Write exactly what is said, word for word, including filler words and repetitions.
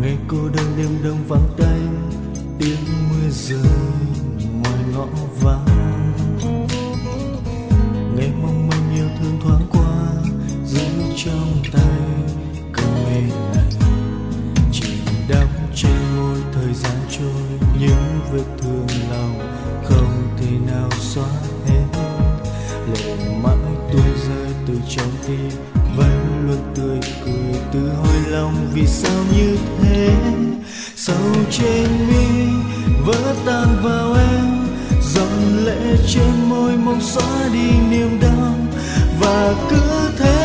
ngày cô đơn đêm đông vắng tanh, tiếng mưa rơi ngoài ngõ vắng. Ngày mong manh yêu thương thoáng qua, giữ trong tay cơn mê này. Chỉ đắm trên môi thời gian trôi, những vết thương lòng không thể nào xóa hết. Lệ mãi tuôn rơi từ trong tim, vẫn luôn tươi cười từ hồi lòng. Vì sao như thế? Sầu trên mi vỡ tan vào em, giọt lệ trên môi mong xóa đi niềm đau. Và cứ thế